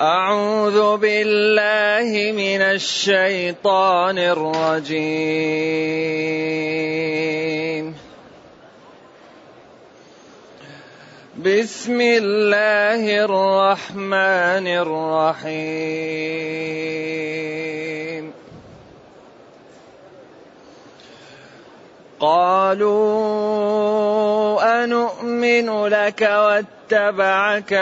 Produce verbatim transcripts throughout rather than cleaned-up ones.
أعوذ بالله من الشيطان الرجيم. بسم الله الرحمن الرحيم. قالوا أنؤمن لك واتبعك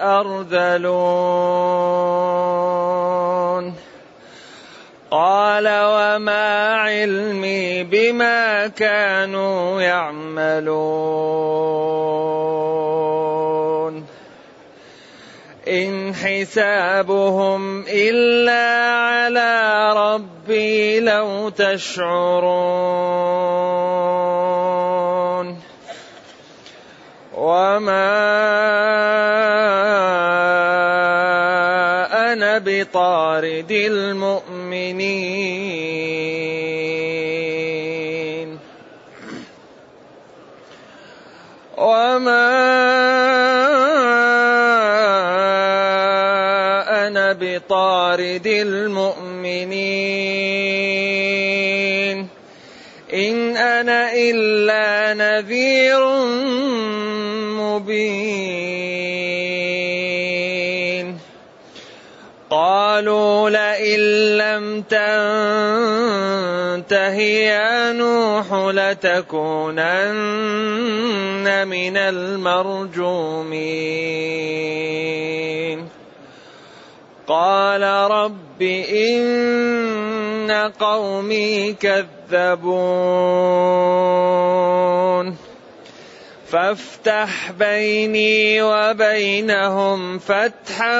الأرذلون قال وما علمي بما كانوا يعملون إن حسابهم إلا على ربي لو تشعرون وما أنا بطارد المؤمنين وما أنا بطارد المؤمنين إن أنا إلا نذير مبين قالوا لئن لم تنته يا نوح لتكونن من المرجومين قال رب إن قومي كذبون فافتح بيني وبينهم فتحا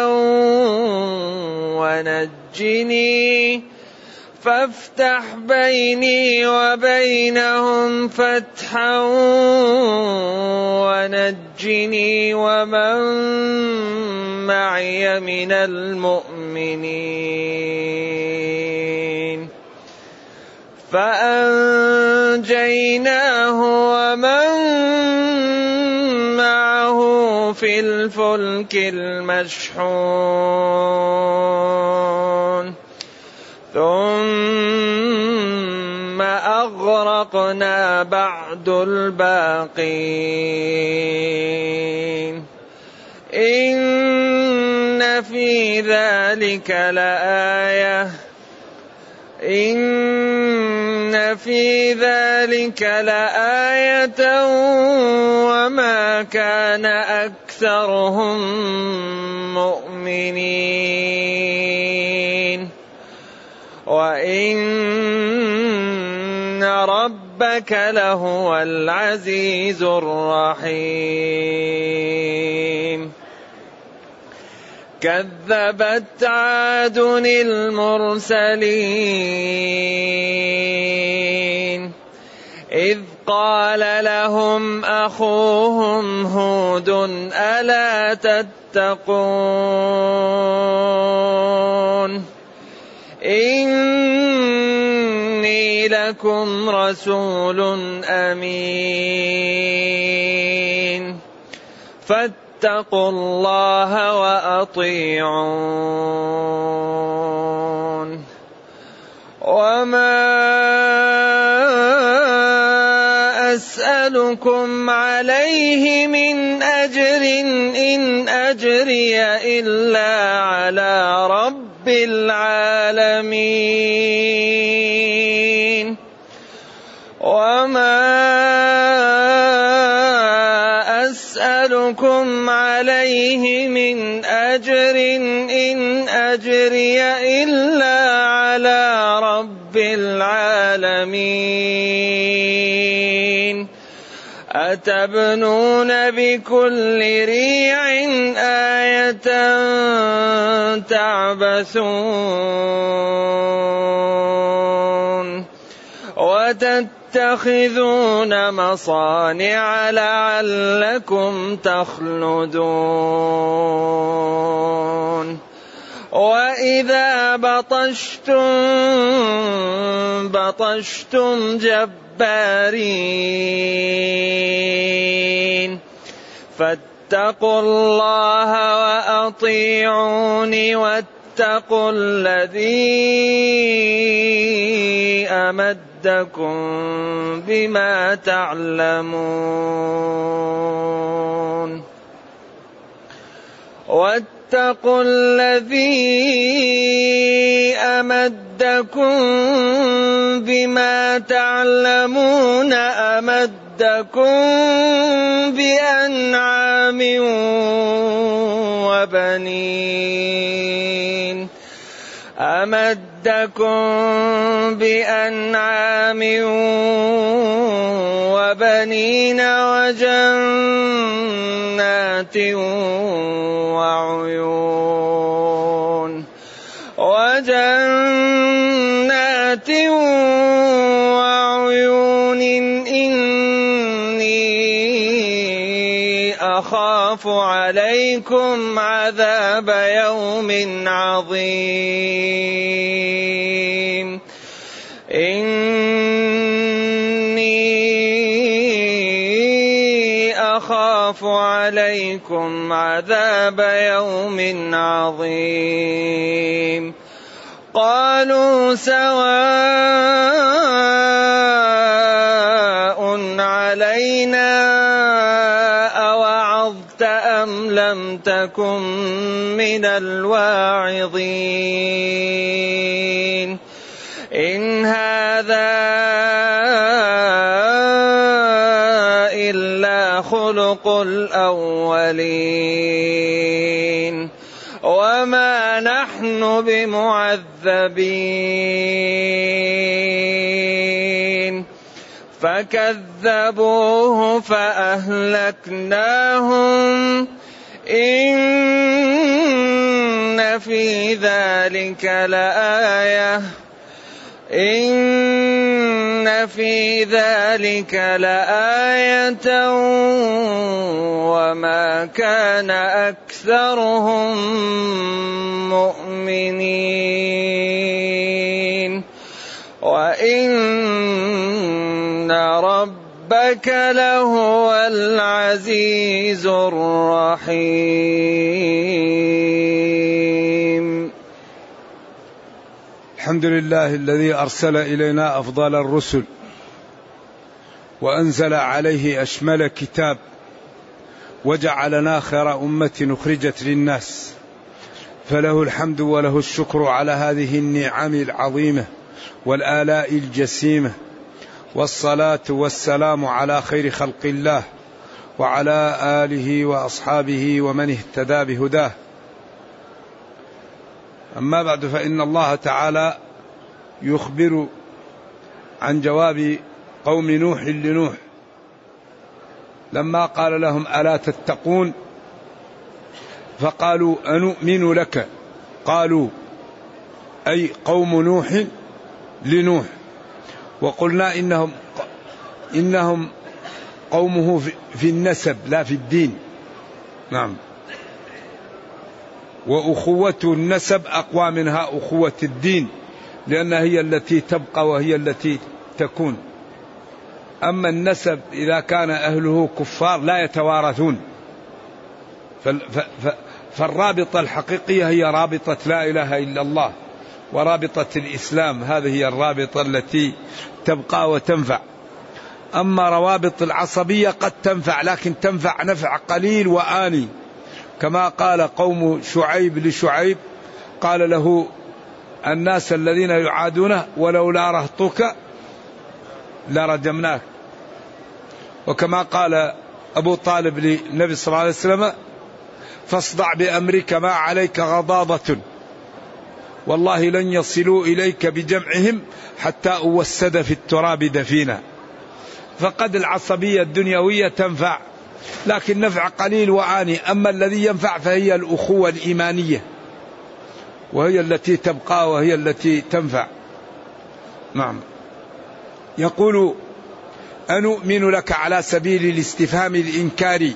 ونجني فافتح بيني وبينهم فتحا ونجني ومن معي من المؤمنين فأنجيناه ومن معه في الفلك المشحون ثم أغرقنا بعد الباقين إن في ذلك لآية إن في ذلك لآية وما كان أكثرهم مؤمنين وإن ربك لهو العزيز الرحيم كذبت عاد المرسلين إذ قال لهم أخوهم هود ألا تتقون إني لكم رسول أمين فاتقوا الله وأطيعون وما أسألكم عليه من أجر إن أجري إلا على رب العالمين وما أسألكم عليه من أجر إن أجري إلا على رب العالمين أتبنون بكل ريع آية تعبثون وتتخذون مصانع لعلكم تخلدون وإذا بطشتم بطشتم جبارين واتقوا الله وأطيعوني واتقوا الذي أمدكم بما تعلمون واتقوا الذي أمدكم بما تعلمون أمدكم بأنعام وبنين أمدكم بأنعام وبنين وجنات وعيون وجنات وعيون إني أخاف عليكم عذاب يوم عظيم إني أخاف عليكم عذاب يوم عظيم قالوا سواء علينا أوعظت أم لم تكن من الواعظين إن هذا إلا خلق الأولين وما نحن بمعذبين فكذبوه فأهلكناهم إن في ذلك لآية إن في ذلك لآية وما كان أكثرهم مؤمنين وإن ربك لهو العزيز الرحيم. الحمد لله الذي أرسل إلينا أفضل الرسل وأنزل عليه أشمل كتاب وجعلنا خير أمة أخرجت للناس، فله الحمد وله الشكر على هذه النعم العظيمة والآلاء الجسيمة، والصلاة والسلام على خير خلق الله وعلى آله وأصحابه ومن اهتدى بهداه. أما بعد، فإن الله تعالى يخبر عن جواب قوم نوح لنوح لما قال لهم ألا تتقون، فقالوا أنؤمن لك، قالوا أي قوم نوح لنوح، وقلنا إنهم إنهم قومه في النسب لا في الدين. نعم، وأخوة النسب أقوى منها أخوة الدين، لأنها هي التي تبقى وهي التي تكون. أما النسب إذا كان أهله كفار لا يتوارثون، فالرابطة الحقيقية هي رابطة لا إله إلا الله ورابطة الإسلام، هذه هي الرابطة التي تبقى وتنفع. أما روابط العصبية قد تنفع، لكن تنفع نفع قليل وآني، كما قال قوم شعيب لشعيب، قال له الناس الذين يعادونه ولولا رهطك لرجمناك. وكما قال أبو طالب للنبي صلى الله عليه وسلم فاصدع بأمرك ما عليك غضاضة والله لن يصلوا إليك بجمعهم حتى أوسد في التراب دفينا. فقد العصبية الدنيوية تنفع، لكن نفع قليل وآني. أما الذي ينفع فهي الأخوة الإيمانية، وهي التي تبقى وهي التي تنفع. نعم، يقول أنؤمن لك على سبيل الاستفهام الإنكاري،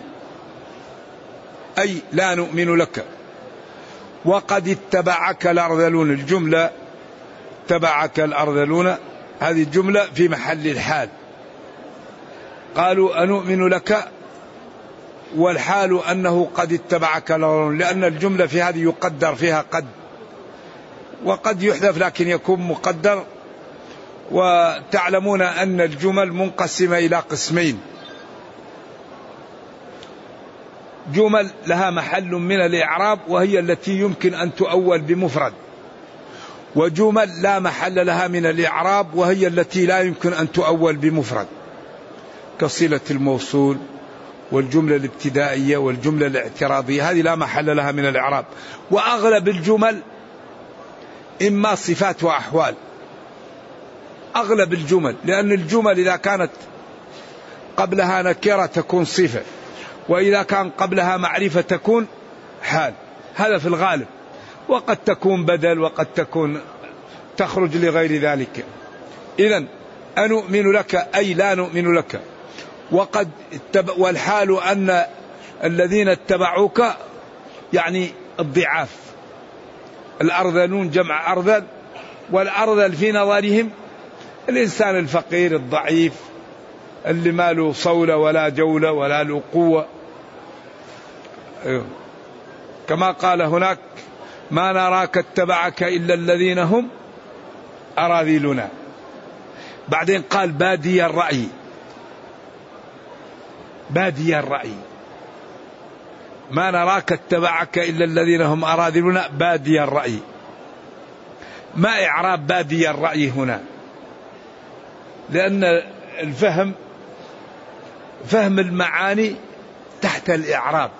أي لا نؤمن لك وقد اتبعك الأرذلون. الجملة اتبعك الأرذلون هذه الجملة في محل الحال. قالوا أنؤمن لك والحال أنه قد اتبعك الأغللون، لأن الجملة في هذه يقدر فيها قد، وقد يحذف لكن يكون مقدر. وتعلمون أن الجمل منقسمة إلى قسمين: جمل لها محل من الإعراب وهي التي يمكن أن تؤول بمفرد، وجمل لا محل لها من الإعراب وهي التي لا يمكن أن تؤول بمفرد، كصلة الموصول والجملة الابتدائية والجملة الاعتراضية، هذه لا محل لها من الإعراب. وأغلب الجمل إما صفات وأحوال، أغلب الجمل، لأن الجمل إذا كانت قبلها نكرة تكون صفة، وإذا كان قبلها معرفة تكون حال، هذا في الغالب. وقد تكون بدل وقد تكون تخرج لغير ذلك. إذن أنؤمن لك أي لا نؤمن لك، وقد والحال أن الذين اتبعوك يعني الضعاف، الأرذلون جمع أرذل، والأرذل في نظرهم الإنسان الفقير الضعيف اللي ما له صولة ولا جولة ولا له قوة. كما قال هناك: ما نراك اتبعك إلا الذين هم أراذلنا. بعدين قال: بادي الرأي، بادي الرأي، ما نراك اتبعك إلا الذين هم أراذلنا بادي الرأي. ما إعراب بادي الرأي هنا؟ لأن الفهم فهم المعاني تحت الإعراب،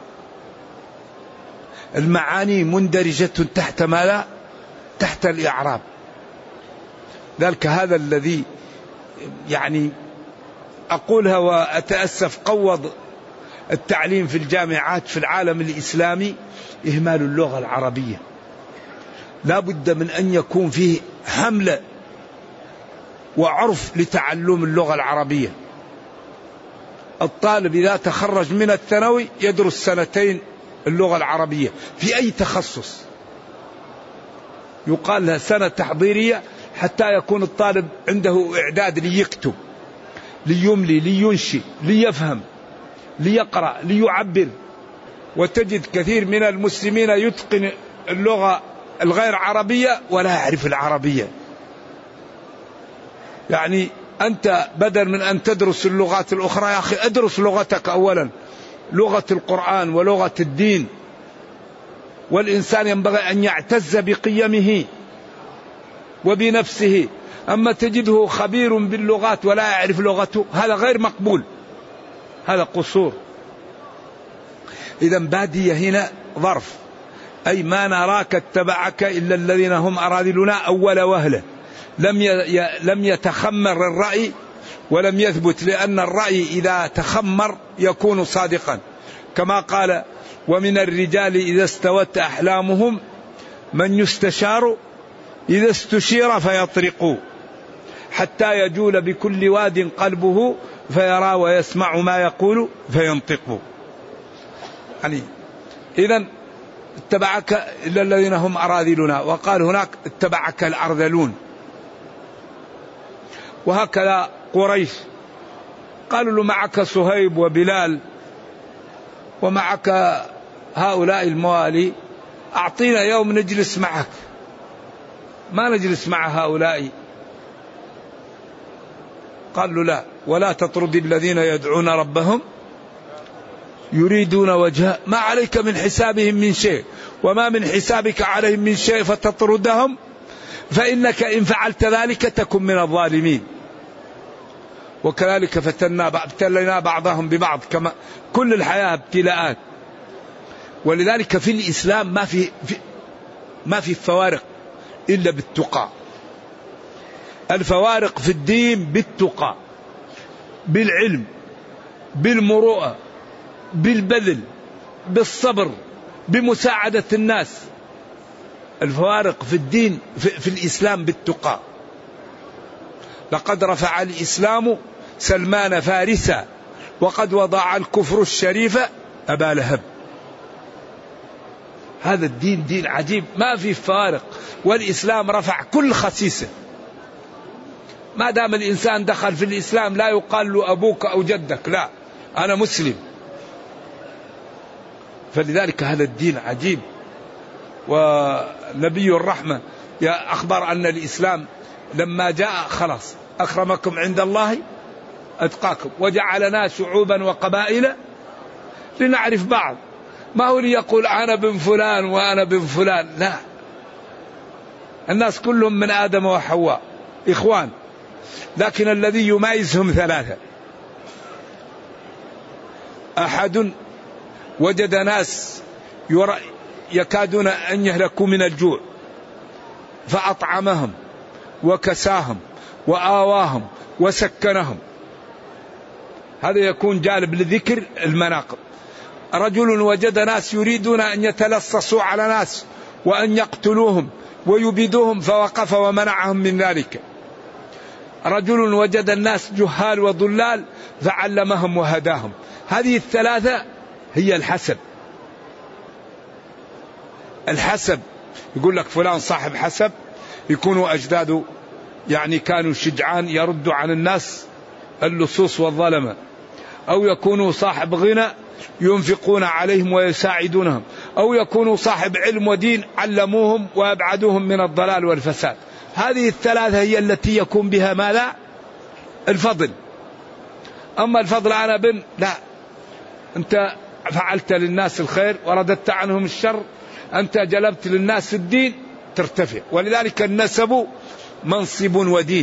المعاني مندرجة تحت ما لا تحت الإعراب. ذلك هذا الذي يعني أقولها وأتأسف، قوض التعليم في الجامعات في العالم الإسلامي إهمال اللغة العربية. لا بد من أن يكون فيه حملة وعرف لتعلم اللغة العربية. الطالب إذا تخرج من الثانوي يدرس سنتين اللغة العربية في أي تخصص، يقال لها سنة تحضيرية حتى يكون الطالب عنده إعداد ليكتب، ليملي، لينشئ، ليفهم، ليقرأ، ليعبر. وتجد كثير من المسلمين يتقن اللغة الغير عربية ولا يعرف العربية. يعني أنت بدل من أن تدرس اللغات الأخرى يا أخي أدرس لغتك أولا، لغة القرآن ولغة الدين. والإنسان ينبغي أن يعتز بقيمه وبنفسه. أما تجده خبير باللغات ولا يعرف لغته، هذا غير مقبول، هذا قصور. إذا بادية هنا ظرف، أي ما نراك اتبعك إلا الذين هم أراذلنا أول وهلة. لم لم يتخمر الرأي ولم يثبت، لأن الرأي إذا تخمر يكون صادقا، كما قال: ومن الرجال إذا استوت أحلامهم من يستشار إذا استشير فيطرق حتى يجول بكل واد قلبه فيرى ويسمع ما يقول فينطق. يعني إذن اتبعك إلا الذين هم أراذلنا. وقال هناك: اتبعك الأرذلون. وهكذا قريش قالوا له: معك صهيب وبلال ومعك هؤلاء الموالي، أعطينا يوم نجلس معك، ما نجلس مع هؤلاء. قال له: لا، ولا تطرد الذين يدعون ربهم يريدون وجهه ما عليك من حسابهم من شيء وما من حسابك عليهم من شيء فتطردهم فإنك إن فعلت ذلك تكن من الظالمين. وكذلك فتنا ابتلينا بعضهم ببعض، كما كل الحياة ابتلاءات. ولذلك في الإسلام ما في, في ما في فوارق إلا بالتقى. الفوارق في الدين بالتقى، بالعلم، بالمروءة، بالبذل، بالصبر، بمساعدة الناس. الفوارق في الدين في, في الإسلام بالتقى. لقد رفع الإسلام سلمان فارسا وقد وضع الكفر الشريف أبا لهب. هذا الدين دين عجيب ما في فارق. والإسلام رفع كل خسيسة. ما دام الإنسان دخل في الإسلام لا يقال له أبوك أو جدك، لا، أنا مسلم. فلذلك هذا الدين عجيب. ونبي الرحمة يا أخبر أن الإسلام لما جاء خلاص أكرمكم عند الله أتقاكم وجعلنا شعوبا وقبائل لنعرف بعض. ما هو ليقول أنا بن فلان وأنا بن فلان، لا، الناس كلهم من آدم وحواء إخوان، لكن الذي يميزهم ثلاثة: أحد وجد ناس يكادون أن يهلكوا من الجوع فأطعمهم وكساهم وآواهم وسكنهم، هذا يكون جالب لذكر المناقب. رجل وجد ناس يريدون أن يتلصصوا على ناس وأن يقتلوهم ويبيدوهم فوقف ومنعهم من ذلك. رجل وجد الناس جهال وضلال فعلمهم وهداهم. هذه الثلاثة هي الحسب. الحسب يقول لك فلان صاحب حسب، يكونوا أجداده يعني كانوا شجعان يردوا عن الناس اللصوص والظلمة، أو يكونوا صاحب غنى ينفقون عليهم ويساعدونهم، أو يكونوا صاحب علم ودين علموهم وأبعدوهم من الضلال والفساد. هذه الثلاثة هي التي يكون بها ماذا؟ الفضل. أما الفضل أنا بن، لا، أنت فعلت للناس الخير ورددت عنهم الشر، أنت جلبت للناس الدين ترتفع. ولذلك النسب منصب ودين،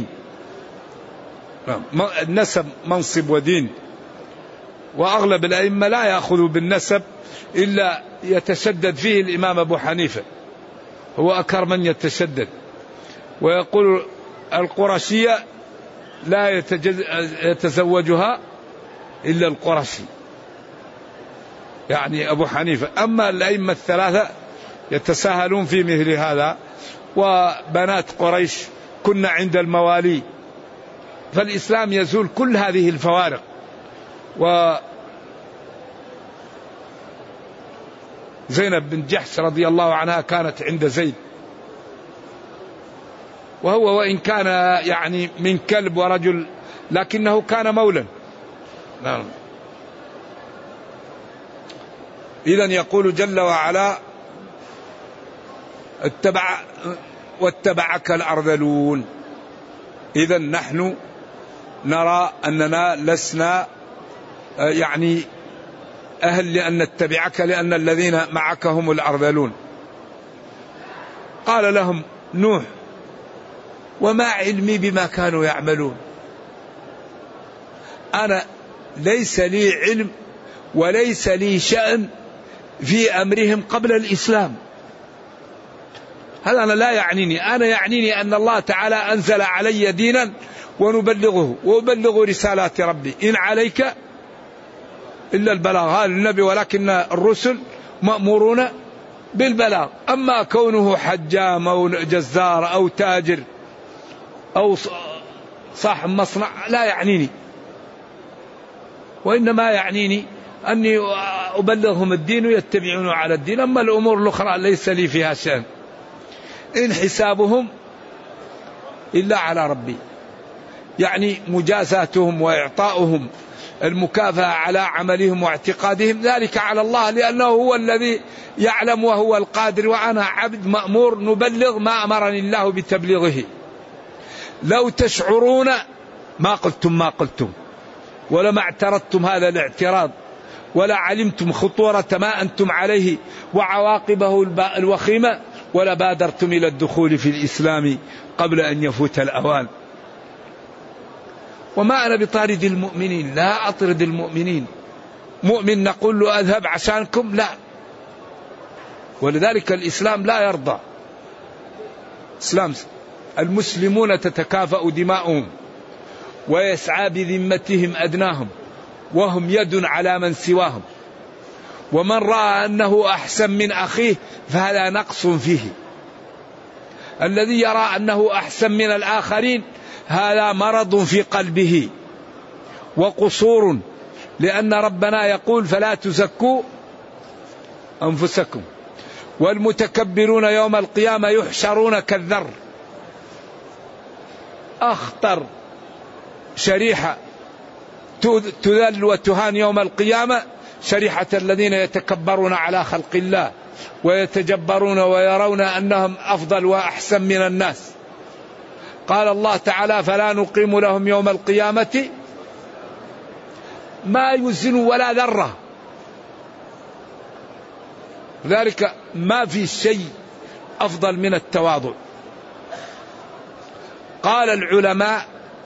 النسب منصب ودين. وأغلب الأئمة لا يأخذوا بالنسب إلا يتشدد فيه الإمام أبو حنيفة، هو أكثر من يتشدد، ويقول القرشية لا يتزوجها إلا القرشي، يعني أبو حنيفة. أما الأئمة الثلاثة يتساهلون في مثل هذا. وبنات قريش كنا عند الموالي، فالإسلام يزول كل هذه الفوارق. وزينب بن جحش رضي الله عنها كانت عند زيد، وهو وإن كان يعني من كلب ورجل لكنه كان مولا. نعم. إذن يقول جل وعلا اتبع واتبعك الأرذلون. إذن نحن نرى أننا لسنا يعني أهل لأن نتبعك، لأن الذين معك هم الأرذلون. قال لهم نوح وما علمي بما كانوا يعملون، أنا ليس لي علم وليس لي شأن في أمرهم قبل الإسلام. هذا أنا لا يعنيني، أنا يعنيني أن الله تعالى أنزل علي دينا ونبلغه وأبلغ رسالات ربي، إن عليك إلا البلاغ. هذا النبي، ولكن الرسل مأمورون بالبلاغ. أما كونه حجام أو جزار أو تاجر أو صاحب مصنع لا يعنيني، وإنما يعنيني أني أبلغهم الدين ويتبعون على الدين. أما الأمور الأخرى ليس لي فيها شأن، إن حسابهم إلا على ربي. يعني مجازاتهم وإعطاؤهم المكافأة على عملهم واعتقادهم ذلك على الله، لأنه هو الذي يعلم وهو القادر، وأنا عبد مأمور نبلغ ما أمرني الله بتبليغه. لو تشعرون ما قلتم ما قلتم، ولما اعترضتم هذا الاعتراض، ولا علمتم خطورة ما أنتم عليه وعواقبه الوخيمة، ولا بادرتم إلى الدخول في الإسلام قبل أن يفوت الأوان. وما أنا بطارد المؤمنين، لا أطرد المؤمنين. مؤمن نقول له أذهب عشانكم، لا. ولذلك الإسلام لا يرضى. إسلام المسلمون تتكافأ دماؤهم ويسعى بذمتهم أدناهم، وهم يد على من سواهم. ومن رأى أنه أحسن من أخيه فهذا نقص فيه. الذي يرى أنه أحسن من الآخرين هذا مرض في قلبه وقصور، لأن ربنا يقول فلا تزكوا أنفسكم والمتكبرون يوم القيامة يحشرون كالذر. أخطر شريحة تذل وتهان يوم القيامة شريحة الذين يتكبرون على خلق الله ويتجبرون ويرون أنهم أفضل وأحسن من الناس. قال الله تعالى فلا نقيم لهم يوم القيامة ما يوزن ولا ذرة. لذلك ما في شيء أفضل من التواضع. قال العلماء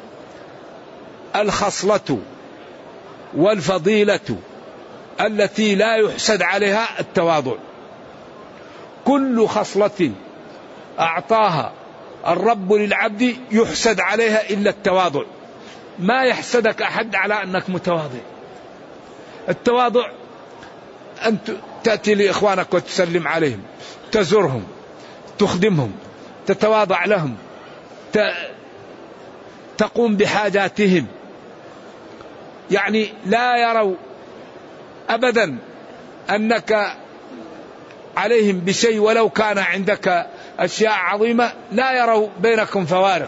الخصلة والفضيلة التي لا يحسد عليها التواضع. كل خصلة أعطاها الرب للعبد يحسد عليها إلا التواضع. ما يحسدك أحد على أنك متواضع. التواضع أن تأتي لإخوانك وتسلم عليهم، تزورهم، تخدمهم، تتواضع لهم، تقوم بحاجاتهم. يعني لا يروا أبدا أنك عليهم بشيء ولو كان عندك أشياء عظيمة، لا يروا بينكم فوارق.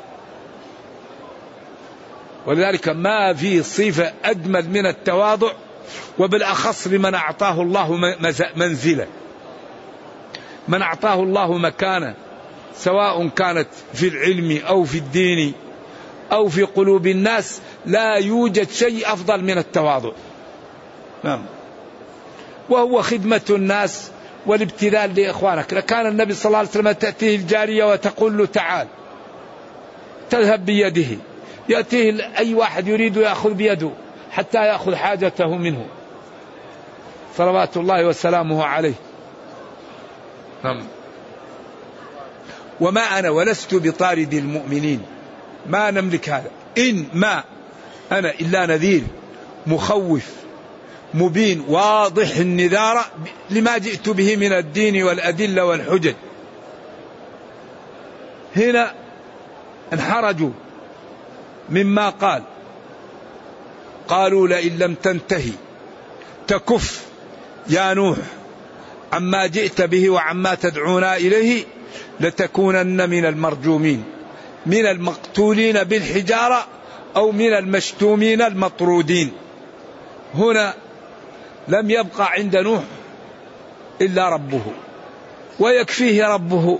ولذلك ما في صفة أجمل من التواضع، وبالأخص لمن أعطاه الله منزلة، من أعطاه الله مكانة، سواء كانت في العلم أو في الدين أو في قلوب الناس. لا يوجد شيء أفضل من التواضع. نعم. وهو خدمة الناس والابتذال لإخوانك. لكان النبي صلى الله عليه وسلم تأتيه الجارية وتقول له تعال، تذهب بيده، يأتيه أي واحد يريد يأخذ بيده حتى يأخذ حاجته منه صلوات الله وسلامه عليه. نعم. وما أنا ولست بطارد المؤمنين، ما نملك هذا. إن ما أنا إلا نذير مخوف مبين واضح النذارة لما جئت به من الدين والأدلة والحجج. هنا انحرجوا مما قال، قالوا لئن لم تنتهي تكف يا نوح عما جئت به وعما تدعونا إليه لتكونن من المرجومين، من المقتولين بالحجارة أو من المشتومين المطرودين. هنا لم يبقى عند نوح إلا ربه ويكفيه ربه.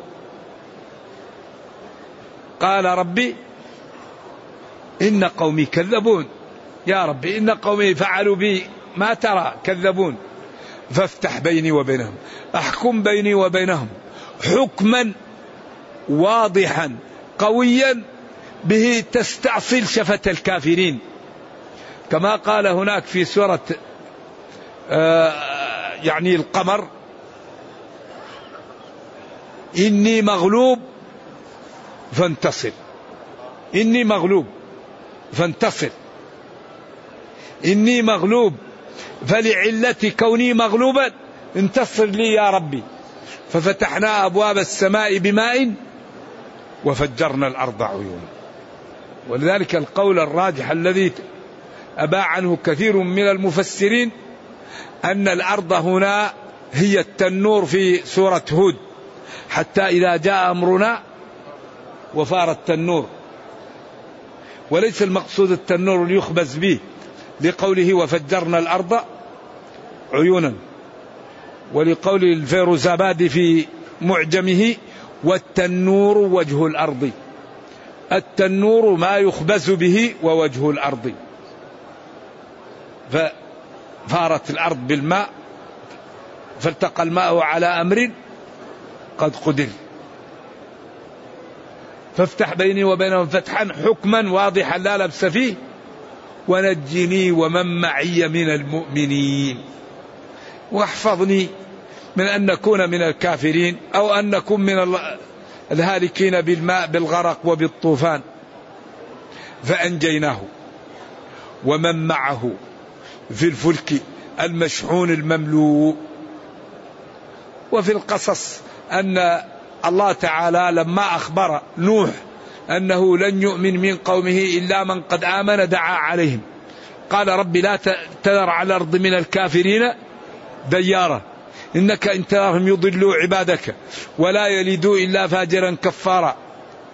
قال ربي إن قومي كذبون، يا ربي إن قومي فعلوا بي ما ترى كذبون، فافتح بيني وبينهم، أحكم بيني وبينهم حكما واضحا قويا به تستأصل شفة الكافرين، كما قال هناك في سورة آه يعني القمر إني مغلوب فانتصر، إني مغلوب فانتصر، إني مغلوب فلعلة كوني مغلوبا انتصر لي يا ربي. ففتحنا أبواب السماء بماء وفجرنا الأرض عيونا. ولذلك القول الراجح الذي أباع عنه كثير من المفسرين أن الأرض هنا هي التنور في سورة هود، حتى إذا جاء أمرنا وفار التنور، وليس المقصود التنور ليخبز به، لقوله وفجرنا الأرض عيونا، ولقول الفيروزابادي في معجمه والتنور وجه الأرض، التنور ما يخبز به ووجه الأرض. ففارت الأرض بالماء فالتقى الماء على أمر قد قدر، فافتح بيني وبينهم فتحا حكما واضحا لا لبس فيه ونجني ومن معي من المؤمنين، واحفظني من أن نكون من الكافرين أو أن نكون من الهالكين بالماء بالغرق وبالطوفان. فأنجيناه ومن معه في الفلك المشحون المملوء. وفي القصص أن الله تعالى لما أخبر نوح أنه لن يؤمن من قومه إلا من قد آمن دعا عليهم، قال رب لا تذر على الأرض من الكافرين ديارا إنك إن تذرهم يضلوا عبادك ولا يلدوا إلا فاجرا كفارا.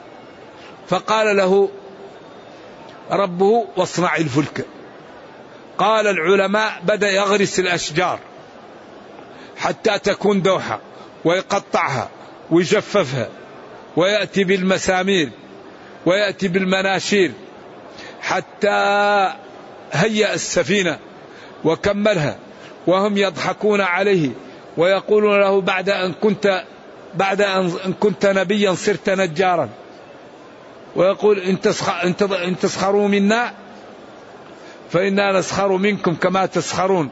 فقال له ربه واصنع الفلك قال العلماء بدأ يغرس الأشجار حتى تكون دوحة ويقطعها ويجففها ويأتي بالمسامير ويأتي بالمناشير حتى هيأ السفينة وكملها، وهم يضحكون عليه ويقولون له بعد أن كنت بعد أن كنت نبيا صرت نجارا، ويقول إن تسخروا منا فإنا نسخر منكم كما تسخرون.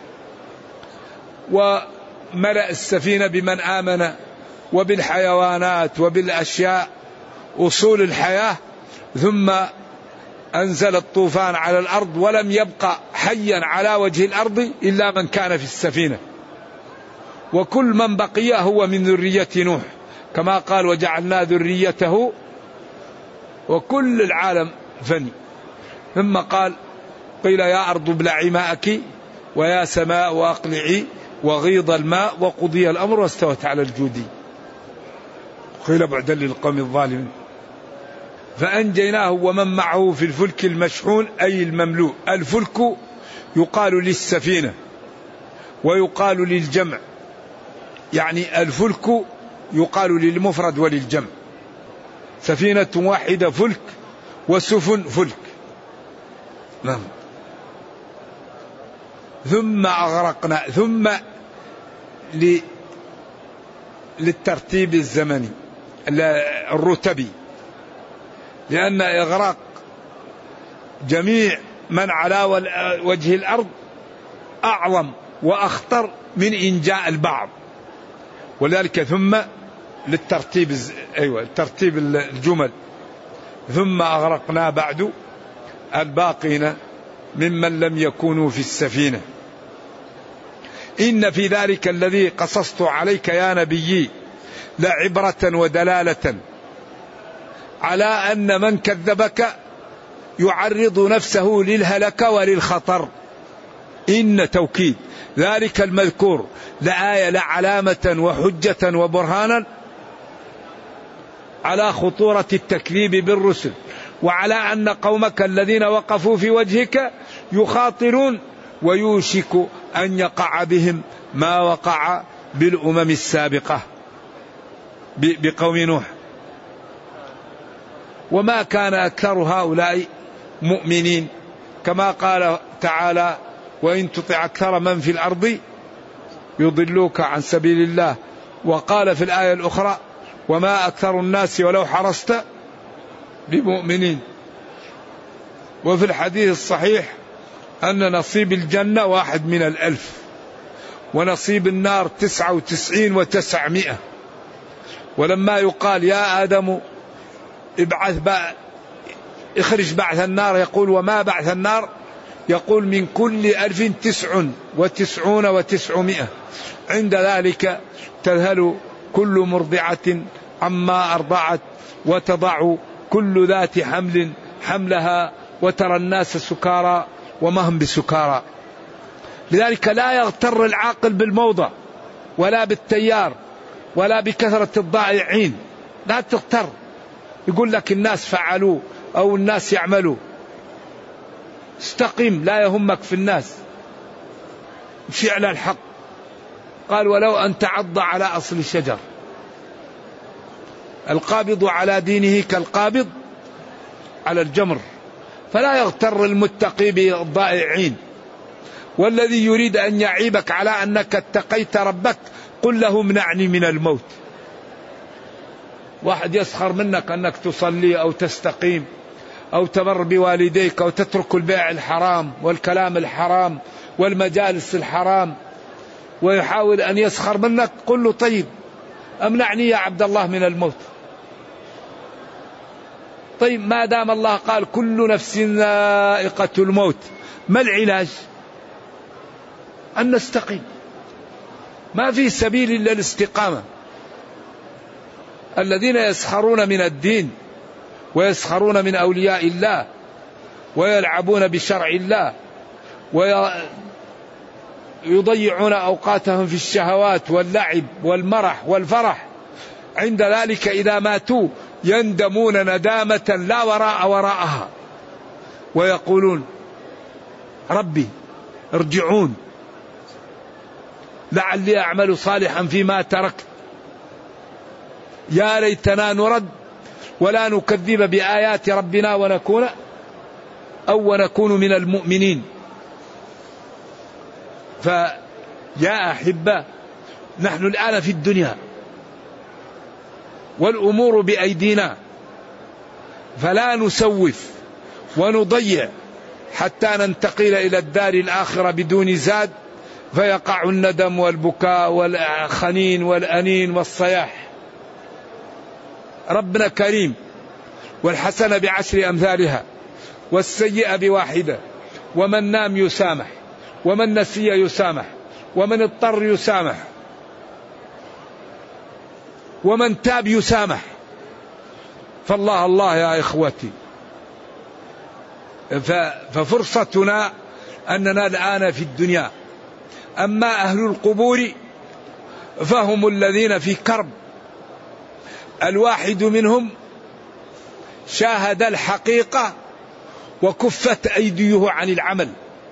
وملأ السفينة بمن آمن وبالحيوانات وبالأشياء أصول الحياة، ثم أنزل الطوفان على الأرض ولم يبقى حيا على وجه الأرض إلا من كان في السفينة، وكل من بقي هو من ذرية نوح كما قال وجعلنا ذريته، وكل العالم فني. ثم قال قيل يا أرض ابلعي ماءك ويا سماء وأقلعي وغيض الماء وقضي الأمر واستوت على الجودي قيل بعدا للقوم الظالمين. فأنجيناه ومن معه في الفلك المشحون أي المملوء. الفلك يقال للسفينة ويقال للجمع، يعني الفلك يقال للمفرد وللجمع، سفينة واحدة فلك وسفن فلك. نعم. ثم أغرقنا، ثم للترتيب الزمني الرتبي، لأن إغراق جميع من على وجه الأرض أعظم وأخطر من إنجاء البعض، ولذلك ثم للترتيب أيوة ترتيب الجمل. ثم أغرقنا بعد الباقين ممن لم يكونوا في السفينة. إن في ذلك الذي قصصت عليك يا نبي لعبرة ودلالة على أن من كذبك يعرض نفسه للهلك وللخطر. إن توكيد ذلك المذكور لآية لعلامة وحجة وبرهانا على خطورة التكذيب بالرسل، وعلى أن قومك الذين وقفوا في وجهك يخاطرون ويوشك أن يقع بهم ما وقع بالأمم السابقة بقوم نوح. وما كان أكثر هؤلاء مؤمنين، كما قال تعالى وإن تطع أكثر من في الأرض يضلوك عن سبيل الله. وقال في الآية الأخرى وما أكثر الناس ولو حرصت بمؤمنين. وفي الحديث الصحيح أن نصيب الجنة واحد من الألف، ونصيب النار تسعة وتسعين وتسعمائة. ولما يقال يا آدم ابعث بقى اخرج بعث النار، يقول وما بعث النار؟ يقول من كل ألف تسع وتسعون وتسعمائة. عند ذلك تذهل كل مرضعة عما أرضعت وتضع كل ذات حمل حملها وترى الناس سكارى وما هم بسكارى. لذلك لا يغتر العاقل بالموضة ولا بالتيار ولا بكثرة الضائعين، لا تغتر. يقول لك الناس فعلوا أو الناس يعملوا، استقم لا يهمك في الناس، امشي على الحق. قال ولو أن تعض على أصل الشجر. القابض على دينه كالقابض على الجمر، فلا يغتر المتقي بالضائعين. والذي يريد أن يعيبك على أنك اتقيت ربك قل له امنعني من الموت. واحد يسخر منك أنك تصلي أو تستقيم أو تبر بوالديك أو تترك البيع الحرام والكلام الحرام والمجالس الحرام، ويحاول أن يسخر منك قل له طيب أمنعني يا عبد الله من الموت. طيب ما دام الله قال كل نفس ذائقة الموت، ما العلاج؟ أن نستقيم، ما في سبيل إلا الاستقامة. الذين يسخرون من الدين ويسخرون من أولياء الله ويلعبون بشرع الله ويضيعون أوقاتهم في الشهوات واللعب والمرح والفرح، عند ذلك إذا ماتوا يندمون ندامة لا وراء وراءها، ويقولون ربي ارجعون لعلي أعمل صالحا فيما تركت يا ليتنا نرد ولا نكذب بآيات ربنا ونكون أو ونكون من المؤمنين. فيا أحبة نحن الآن في الدنيا والأمور بأيدينا، فلا نسوف ونضيع حتى ننتقل إلى الدار الآخرة بدون زاد، فيقع الندم والبكاء والخنين والأنين والصياح. ربنا كريم، والحسنة بعشر أمثالها والسيئة بواحدة، ومن نام يسامح، ومن نسي يسامح، ومن اضطر يسامح، ومن تاب يسامح. فالله الله يا إخوتي. ففرصتنا أننا الآن في الدنيا. أما أهل القبور فهم الذين في كرب، الواحد منهم شاهد الحقيقة وكفت أيديه عن العمل.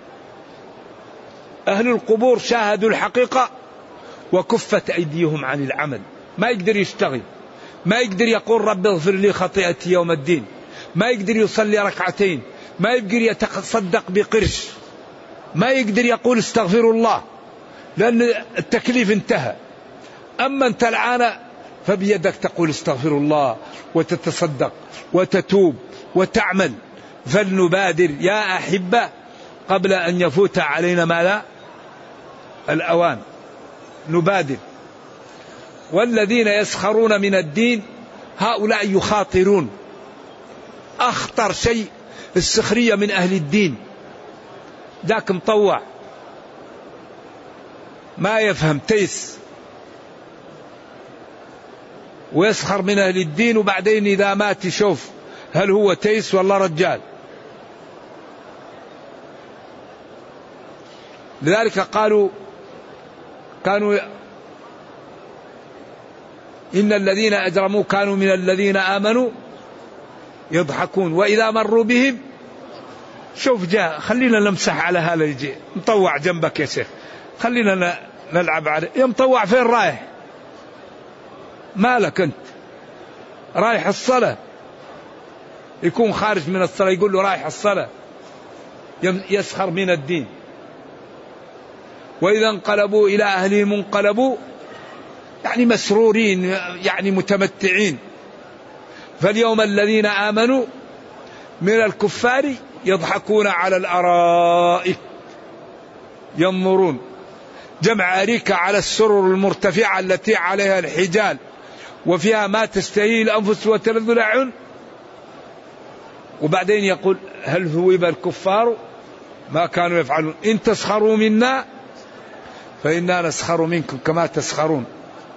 أهل القبور شاهدوا الحقيقة وكفت أيديهم عن العمل، ما يقدر يشتغل، ما يقدر يقول رب اغفر لي خطيئتي يوم الدين، ما يقدر يصلي ركعتين، ما يقدر يتصدق بقرش، ما يقدر يقول استغفر الله، لأن التكليف انتهى. أما أنت الآن فبيدك تقول استغفر الله وتتصدق وتتوب وتعمل. فلنبادر يا أحبة قبل أن يفوت علينا ما لا الأوان، نبادر. والذين يسخرون من الدين هؤلاء يخاطرون. أخطر شيء السخرية من أهل الدين، ذاك مطوع ما يفهم تيس ويسخر من أهل الدين، وبعدين إذا مات يشوف هل هو تيس ولا رجال. لذلك قالوا كانوا إن الذين أجرموا كانوا من الذين آمنوا يضحكون وإذا مروا بهم. شوف جاء خلينا نمسح على هذا يجي مطوع جنبك يا شيخ، خلينا نلعب عليه. يا مطوع فين رايح؟ مالك أنت؟ رايح الصلاة، يكون خارج من الصلاة يقول له رايح الصلاة. يسخر من الدين. وإذا انقلبوا إلى أهلهم انقلبوا يعني مسرورين، يعني متمتعين. فاليوم الذين آمنوا من الكفار يضحكون على الأرائك ينظرون، جمع أريكة على السرر المرتفعة التي عليها الحجال وفيها ما تستهيه الأنفس وتلذ الأعين. وبعدين يقول هل ثوب الكفار ما كانوا يفعلون إن تسخروا منا فإنا نسخر منكم كما تسخرون.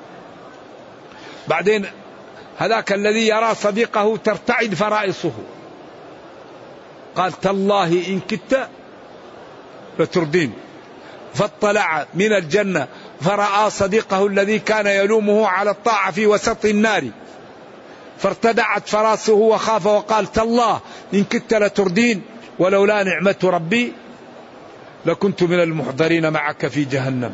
بعدين هذاك الذي يرى صديقه ترتعد فرائصه قال تالله إن كدت لتردين، فاطلع من الجنة فرأى صديقه الذي كان يلومه على الطاعة في وسط النار، فارتدعت فراسه وخاف وقال تالله إن كدت لتردين ولولا نعمة ربي لكنت من المحضرين معك في جهنم.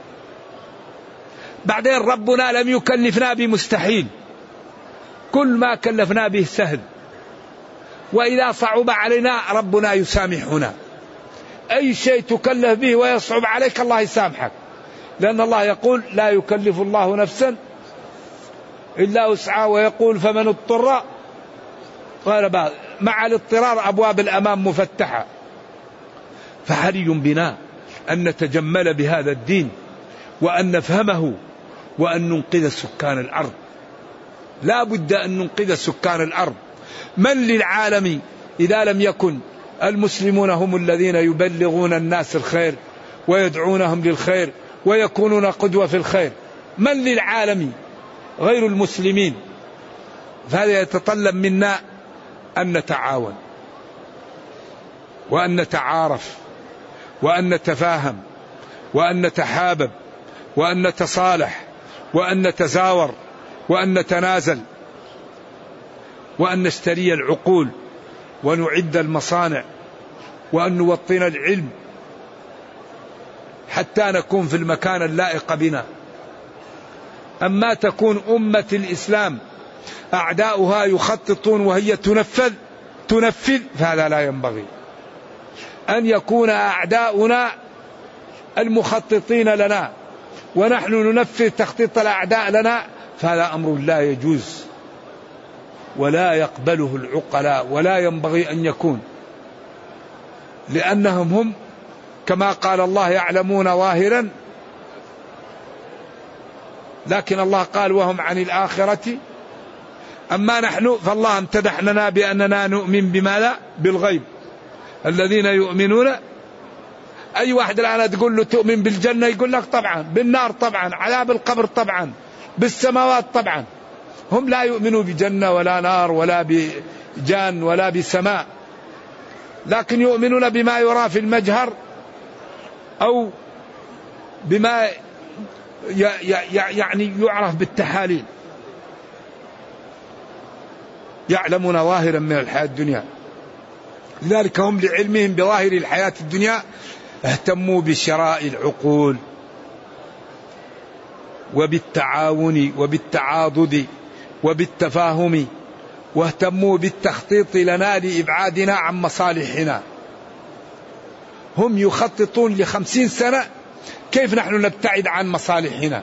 بعدين ربنا لم يكلفنا بمستحيل، كل ما كلفنا به سهل، وإذا صعب علينا ربنا يسامحنا. أي شيء تكلف به ويصعب عليك الله يسامحك، لأن الله يقول لا يكلف الله نفسا إلا وسعها، ويقول فمن اضطر قال بعض مع الاضطرار أبواب الأمام مفتحة. فحري بنا أن نتجمل بهذا الدين وأن نفهمه وأن ننقذ سكان الأرض. لا بد أن ننقذ سكان الأرض. من للعالم إذا لم يكن المسلمون هم الذين يبلغون الناس الخير ويدعونهم للخير ويكونون قدوة في الخير؟ من للعالم غير المسلمين؟ فهذا يتطلب منا أن نتعاون وأن نتعارف وأن نتفاهم وأن نتحابب وأن نتصالح وأن نتزاور وأن نتنازل وأن نشتري العقول ونعد المصانع وأن نوطن العلم حتى نكون في المكان اللائق بنا. أما تكون أمة الإسلام أعداؤها يخططون وهي تنفذ تنفذ فهذا لا ينبغي. أن يكون أعداؤنا المخططين لنا ونحن ننفذ تخطيط الأعداء لنا، فهذا أمر لا يجوز ولا يقبله العقلاء ولا ينبغي أن يكون، لأنهم هم كما قال الله يعلمون ظاهرا، لكن الله قال وهم عن الآخرة. أما نحن فالله امتدحنا بأننا نؤمن بما لا بالغيب، الذين يؤمنون. أي واحد الآن تقول له تؤمن بالجنة يقول لك طبعا، بالنار طبعا، عذاب القبر طبعا، بالسماوات طبعا. هم لا يؤمنوا بجنة ولا نار ولا بجان ولا بسماء، لكن يؤمنون بما يرى في المجهر أو بما يعني يعرف بالتحاليل. يعلمون ظاهرا من الحياة الدنيا، لذلك هم لعلمهم بظاهر الحياة الدنيا اهتموا بشراء العقول وبالتعاون وبالتعاضد وبالتفاهم، واهتموا بالتخطيط لنا لإبعادنا عن مصالحنا. هم يخططون لخمسين سنة كيف نحن نبتعد عن مصالحنا.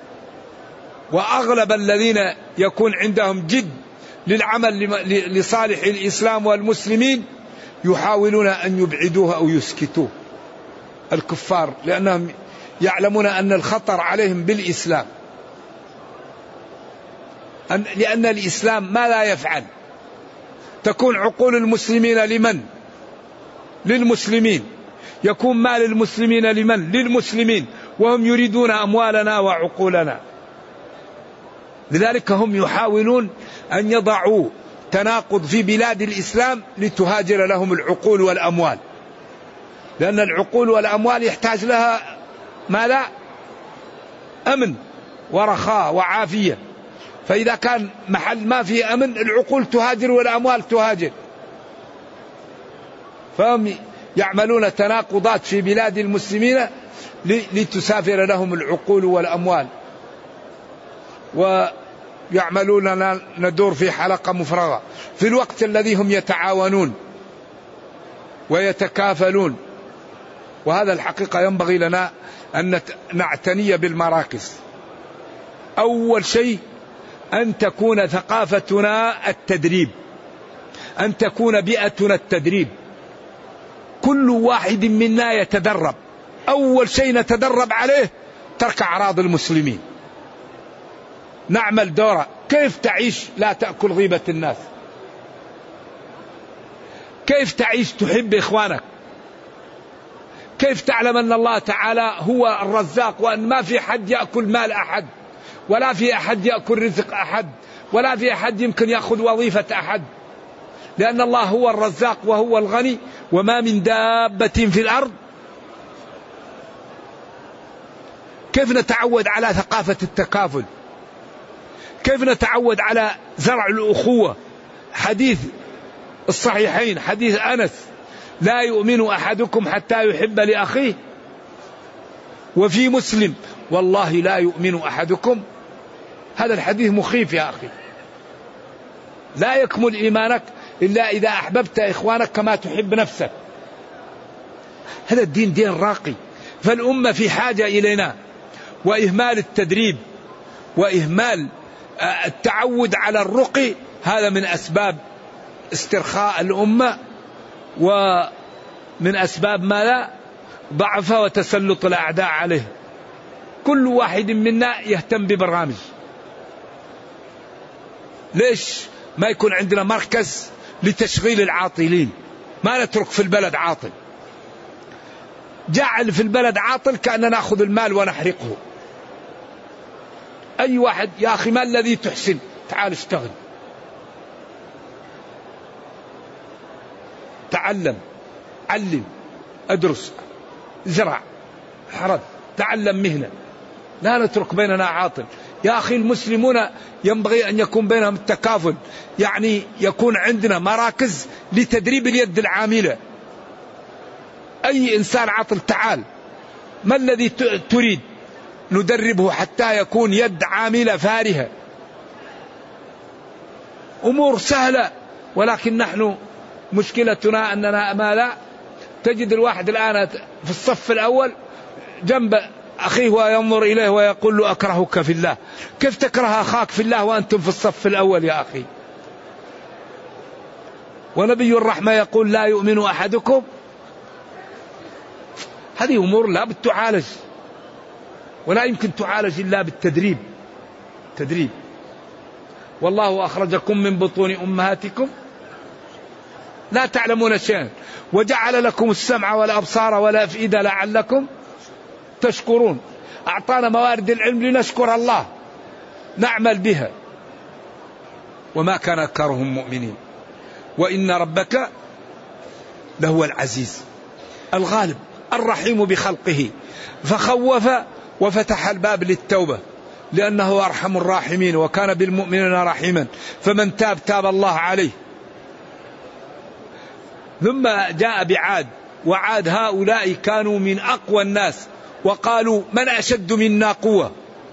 وأغلب الذين يكون عندهم جد للعمل لصالح الإسلام والمسلمين يحاولون أن يبعدوه أو يسكتوه الكفار، لأنهم يعلمون أن الخطر عليهم بالإسلام، لأن الإسلام ما لا يفعل. تكون عقول المسلمين لمن؟ للمسلمين. يكون مال المسلمين لمن؟ للمسلمين، وهم يريدون أموالنا وعقولنا. لذلك هم يحاولون أن يضعوا تناقض في بلاد الإسلام لتهاجر لهم العقول والأموال، لأن العقول والأموال يحتاج لها ما لا أمن ورخاء وعافية. فإذا كان محل ما فيه أمن العقول تهاجر والأموال تهاجر. فهم يعملون تناقضات في بلاد المسلمين لتسافر لهم العقول والأموال، ويعملون ندور في حلقة مفرغة في الوقت الذي هم يتعاونون ويتكافلون. وهذا الحقيقة ينبغي لنا أن نعتني بالمراكز. أول شيء أن تكون ثقافتنا التدريب، أن تكون بيئتنا التدريب. كل واحد منا يتدرب. أول شيء نتدرب عليه ترك أعراض المسلمين. نعمل دورة كيف تعيش لا تأكل غيبة الناس، كيف تعيش تحب إخوانك، كيف تعلم أن الله تعالى هو الرزاق، وأن ما في حد يأكل مال أحد، ولا في أحد يأكل رزق أحد، ولا في أحد يمكن يأخذ وظيفة أحد، لأن الله هو الرزاق وهو الغني، وما من دابة في الأرض. كيف نتعود على ثقافة التكافل؟ كيف نتعود على زرع الأخوة؟ حديث الصحيحين حديث أنس: لا يؤمن أحدكم حتى يحب لأخيه. وفي مسلم: والله لا يؤمن أحدكم. هذا الحديث مخيف يا أخي. لا يكمل إيمانك إلا إذا أحببت إخوانك كما تحب نفسك. هذا الدين دين راقي. فالأمة في حاجة إلينا. وإهمال التدريب وإهمال التعود على الرقي هذا من أسباب استرخاء الأمة، ومن أسباب ما لا ضعف وتسلط الأعداء عليه. كل واحد منا يهتم ببرامج. ليش ما يكون عندنا مركز لتشغيل العاطلين؟ ما نترك في البلد عاطل. جعل في البلد عاطل كأننا نأخذ المال ونحرقه. أي واحد: يا أخي ما الذي تحسن؟ تعال اشتغل، تعلم، علم، أدرس، زرع، حرث، تعلم مهنة. لا نترك بيننا عاطل. يا أخي المسلمون ينبغي أن يكون بينهم التكافل، يعني يكون عندنا مراكز لتدريب اليد العاملة. أي إنسان عطل تعال، ما الذي تريد؟ ندربه حتى يكون يد عاملة فارهة، أمور سهلة. ولكن نحن مشكلتنا أننا ما لا تجد الواحد الآن في الصف الأول جنب أخيه وينظر إليه ويقول له أكرهك في الله. كيف تكره أخاك في الله وأنتم في الصف الأول يا أخي؟ ونبي الرحمة يقول لا يؤمن أحدكم. هذه أمور لا بتعالج، ولا يمكن تعالج إلا بالتدريب. تدريب. والله أخرجكم من بطون أمهاتكم لا تعلمون شيئا وجعل لكم السمع والأبصار والأفئدة لعلكم تشكرون. أعطانا موارد العلم لنشكر الله، نعمل بها. وما كان أكثرهم مؤمنين وإن ربك لهو العزيز الغالب الرحيم بخلقه. فخوف وفتح الباب للتوبة لأنه أرحم الراحمين وكان بالمؤمنين رحيما. فمن تاب تاب الله عليه. ثم جاء بعاد، وعاد هؤلاء كانوا من أقوى الناس، وقالوا من أشد منا قوة.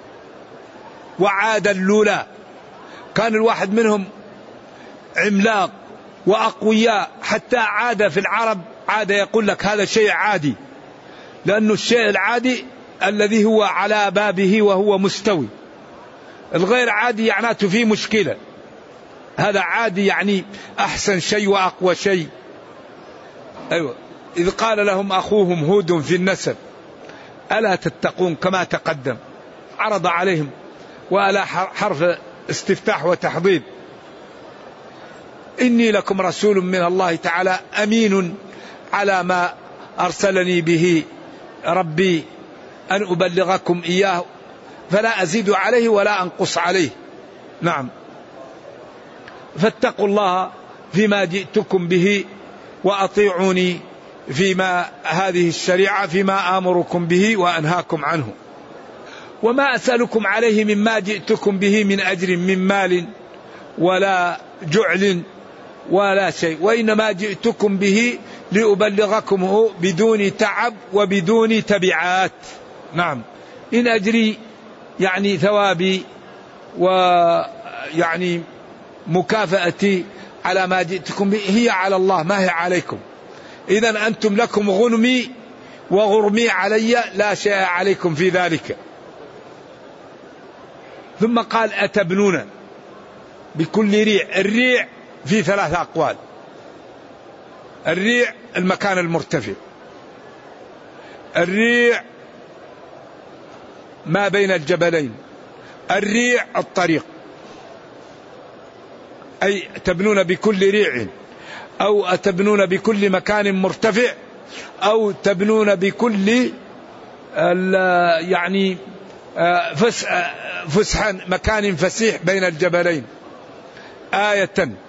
وعاد اللولا كان الواحد منهم عملاق وأقوياء، حتى عاد في العرب عاد يقول لك هذا شيء عادي، لأنه الشيء العادي الذي هو على بابه وهو مستوي. الغير عادي يعناته فيه مشكلة، هذا عادي يعني أحسن شيء وأقوى شيء. أيوة. إذ قال لهم أخوهم هود في النسب ألا تتقون كما تقدم، عرض عليهم وألا حرف استفتاح وتحضير. إني لكم رسول من الله تعالى أمين على ما أرسلني به ربي أن أبلغكم إياه فلا أزيد عليه ولا أنقص عليه. نعم. فاتقوا الله فيما جئتكم به وأطيعوني فيما هذه الشريعة فيما آمركم به وأنهاكم عنه. وما أسألكم عليه مما جئتكم به من أجر من مال ولا جعل ولا شيء، وإنما جئتكم به لأبلغكمه بدون تعب وبدون تبعات. نعم. إن أجري يعني ثوابي ويعني مكافأتي على ما جئتكم به هي على الله ما هي عليكم. إذن أنتم لكم غنمي وغرمي علي، لا شيء عليكم في ذلك. ثم قال أتبنون بكل ريع. الريع في ثلاث أقوال. الريع المكان المرتفع، الريع ما بين الجبلين، الريع الطريق. أي تبنون بكل ريع، أو أتبنون بكل مكان مرتفع، أو تبنون بكل يعني فسحا مكان فسيح بين الجبلين. آية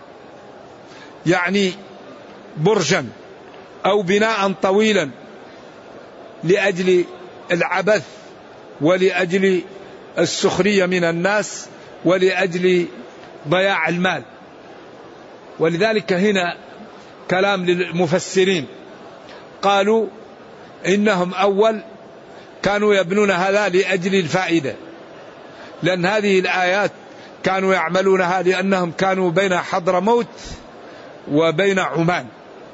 يعني برجا أو بناء طويلا لأجل العبث ولأجل السخرية من الناس ولأجل ضياع المال. ولذلك هنا كلام للمفسرين، قالوا إنهم أول كانوا يبنون هذا لأجل الفائدة، لأن هذه الآيات كانوا يعملونها لأنهم كانوا بين حضرموت وبين عمان،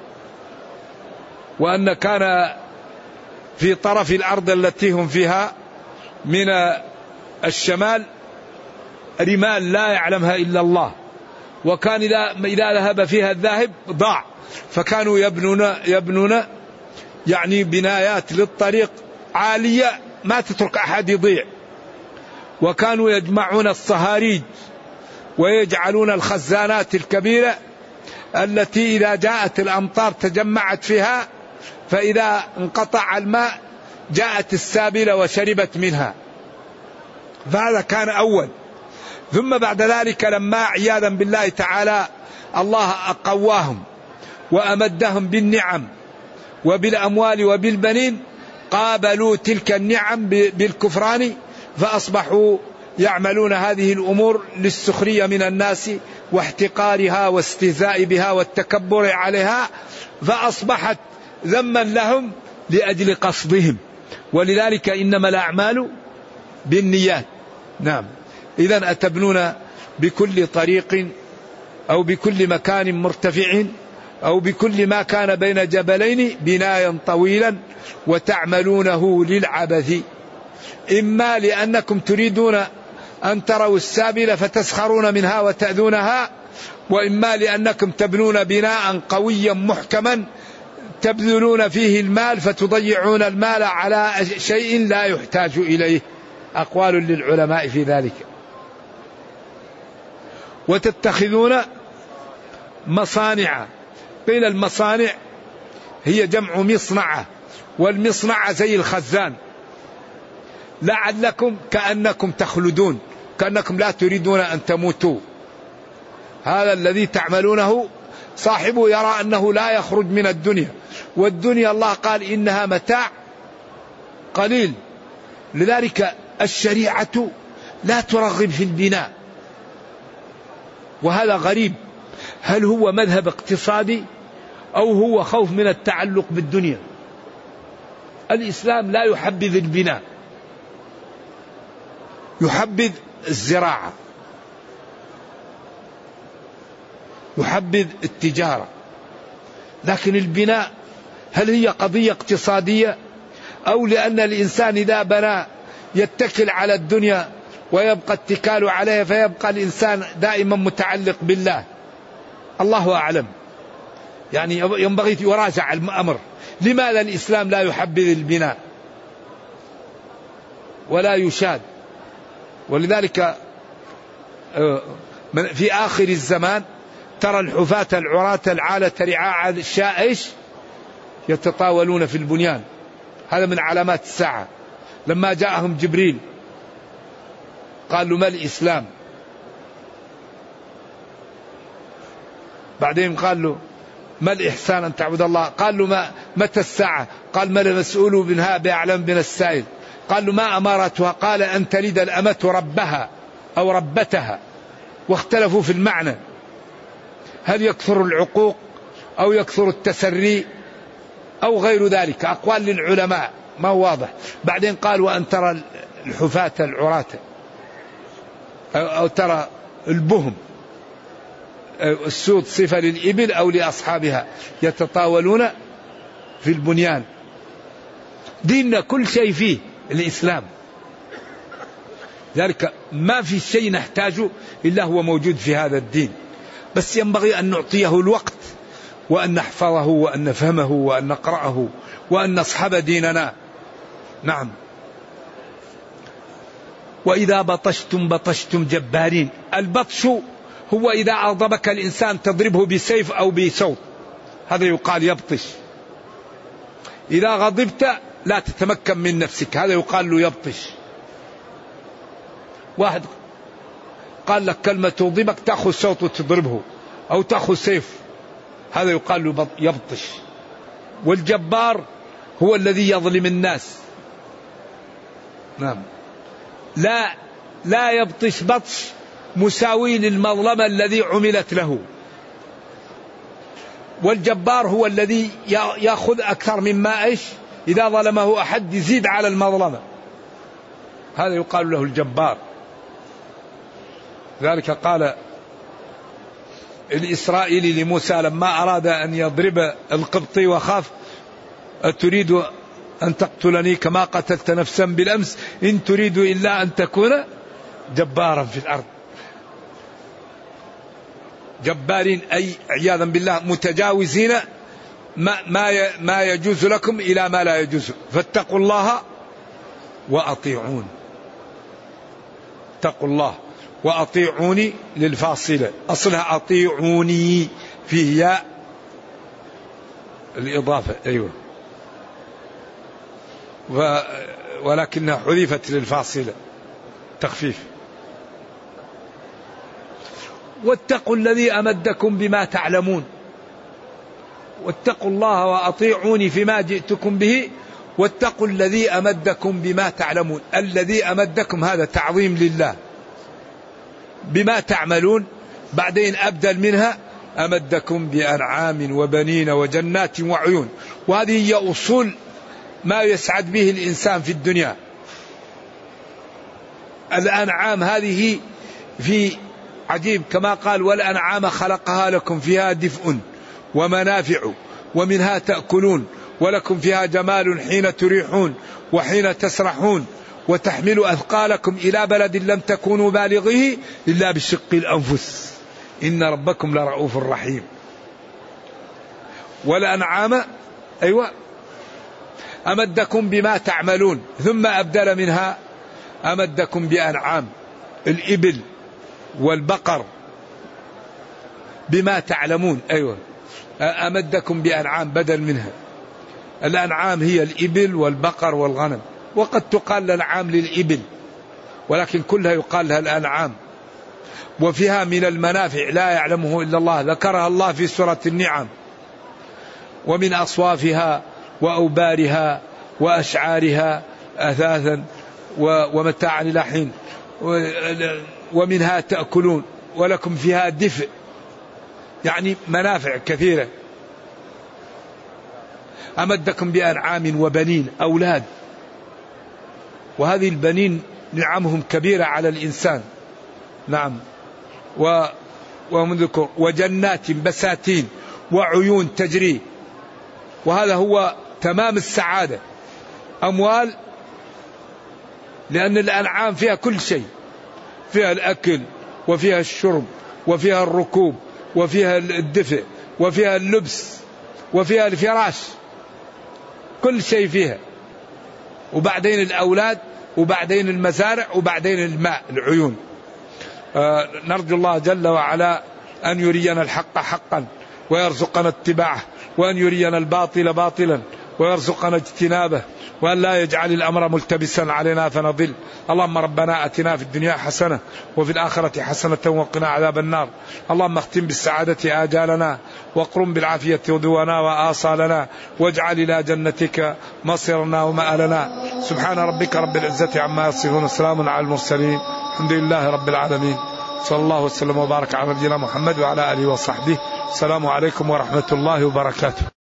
وأن كان في طرف الأرض التي هم فيها من الشمال رمال لا يعلمها إلا الله، وكان إذا ذهب فيها الذاهب ضاع، فكانوا يبنون يبنون يعني بنايات للطريق عالية ما تترك أحد يضيع. وكانوا يجمعون الصهاريج ويجعلون الخزانات الكبيرة التي إذا جاءت الأمطار تجمعت فيها، فإذا انقطع الماء جاءت السابلة وشربت منها. فهذا كان أول. ثم بعد ذلك لما عياذا بالله تعالى الله أقواهم وأمدهم بالنعم وبالأموال وبالبنين، قابلوا تلك النعم بالكفران، فأصبحوا يعملون هذه الأمور للسخرية من الناس واحتقارها واستهزاء بها والتكبر عليها، فأصبحت ذما لهم لأجل قصدهم، ولذلك إنما الأعمال بالنيات. نعم. إذن أتبنون بكل طريق أو بكل مكان مرتفع أو بكل ما كان بين جبلين بنايا طويلا وتعملونه للعبث، إما لأنكم تريدون أن تروا السابلة فتسخرون منها وتأذونها، وإما لأنكم تبنون بناء قويا محكما تبذلون فيه المال فتضيعون المال على شيء لا يحتاج إليه. أقوال للعلماء في ذلك. وتتخذون مصانع، قيل المصانع هي جمع مصنعة، والمصنعة زي الخزان، لعلكم كأنكم تخلدون، كأنكم لا تريدون أن تموتوا. هذا الذي تعملونه صاحبه يرى أنه لا يخرج من الدنيا، والدنيا الله قال إنها متاع قليل. لذلك الشريعة لا ترغب في البناء، وهذا غريب. هل هو مذهب اقتصادي أو هو خوف من التعلق بالدنيا؟ الإسلام لا يحبذ البناء، يحبذ الزراعة، يحبذ التجارة. لكن البناء هل هي قضية اقتصادية أو لأن الإنسان إذا بنى يتكل على الدنيا ويبقى اتكال عليها فيبقى الإنسان دائما متعلق بالله؟ الله أعلم. يعني ينبغي يراجع الأمر. لماذا الإسلام لا يحبذ البناء ولا يشاد؟ ولذلك في آخر الزمان ترى الحفاة العراة العالة رعاع الشاء إيش يتطاولون في البنيان. هذا من علامات الساعة. لما جاءهم جبريل قالوا ما الإسلام؟ بعدين قال له ما الإحسان أن تعبد الله؟ قال له ما متى الساعة؟ قال ما المسؤول منها بأعلم من السائل. قال له ما أمارتها؟ قال أن تلد الأمة ربها أو ربتها. واختلفوا في المعنى، هل يكثر العقوق أو يكثر التسري أو غير ذلك، أقوال للعلماء ما هو واضح. بعدين قال وأن ترى الحفاة العراة أو ترى البهم السود صفة للإبل أو لأصحابها يتطاولون في البنيان. ديننا كل شيء فيه الإسلام، ذلك ما في شيء نحتاجه إلا هو موجود في هذا الدين، بس ينبغي أن نعطيه الوقت وأن نحفظه وأن نفهمه وأن نقرأه وأن نصحب ديننا. نعم. وإذا بطشتم بطشتم جبارين. البطش هو إذا أغضبك الإنسان تضربه بسيف أو بصوت، هذا يقال يبطش. إذا غضبت لا تتمكن من نفسك، هذا يقال له يبطش. واحد قال لك كلمة تغضبك تأخذ صوت وتضربه أو تأخذ سيف، هذا يقال له يبطش. والجبار هو الذي يظلم الناس. نعم. لا لا يبطش بطش مساوي للمظلمة الذي عملت له. والجبار هو الذي يأخذ أكثر مما إيش إذا ظلمه أحد يزيد على المظلمة، هذا يقال له الجبار. ذلك قال الإسرائيلي لموسى لما أراد أن يضرب القبطي وخاف أتريد أن تقتلني كما قتلت نفسا بالأمس إن تريد إلا أن تكون جبارا في الأرض. جبارين أي عياذا بالله متجاوزين ما, ما, ما يجوز لكم إلى ما لا يجوز. فاتقوا الله وأطيعون. اتقوا الله وأطيعوني للفاصلة، أصلها أطيعوني فيه ياء الإضافة. أيوة. ولكنها حذفت للفاصلة تخفيف. واتقوا الذي أمدكم بما تعلمون. واتقوا الله وأطيعوني فيما جئتكم به واتقوا الذي أمدكم بما تعلمون. الذي أمدكم هذا تعظيم لله بما تعملون، بعدين أبدل منها أمدكم بأنعام وبنين وجنات وعيون. وهذه هي أصول ما يسعد به الإنسان في الدنيا. الأنعام هذه في عجيب كما قال والأنعام خلقها لكم فيها دفء ومنافع ومنها تأكلون ولكم فيها جمال حين تريحون وحين تسرحون وتحمل أثقالكم إلى بلد لم تكونوا بالغيه إلا بشق الأنفس إن ربكم لرؤوف رحيم. والأنعام أيوة أمدكم بما تعملون ثم أبدل منها أمدكم بأنعام الإبل والبقر بما تعلمون. أيوة أمدكم بأنعام بدل منها. الأنعام هي الإبل والبقر والغنم، وقد تقال الأنعام للإبل ولكن كلها يقال لها الأنعام. وفيها من المنافع لا يعلمه إلا الله ذكرها الله في سورة النعم. ومن أصوافها وأوبارها وأشعارها أثاثا ومتاعا إلى حين ومنها تأكلون ولكم فيها دفء، يعني منافع كثيرة. أمدكم بأنعام وبنين أولاد، وهذه البنين نعمهم كبيرة على الإنسان. نعم. و ومنذكر وجنات بساتين وعيون تجري، وهذا هو تمام السعادة. أموال، لأن الأنعام فيها كل شيء، فيها الأكل وفيها الشرب وفيها الركوب وفيها الدفء وفيها اللبس وفيها الفراش، كل شيء فيها. وبعدين الأولاد وبعدين المزارع وبعدين الماء العيون. آه نرجو الله جل وعلا أن يرينا الحق حقا ويرزقنا اتباعه، وأن يرينا الباطل باطلا ويرزقنا اجتنابه، وأن لا يجعل الأمر ملتبسا علينا فنضل. اللهم ربنا أتنا في الدنيا حسنة وفي الآخرة حسنة وقنا عذاب النار. اللهم اختم بالسعادة آجالنا واقرم بالعافية غدونا وآصالنا، واجعل إلى جنتك مصيرنا ومآلنا. سبحان ربك رب العزة عما يصفون، وسلام على المرسلين، الحمد لله رب العالمين. صلى الله وسلم وبارك على نبينا محمد وعلى آله وصحبه. السلام عليكم ورحمة الله وبركاته.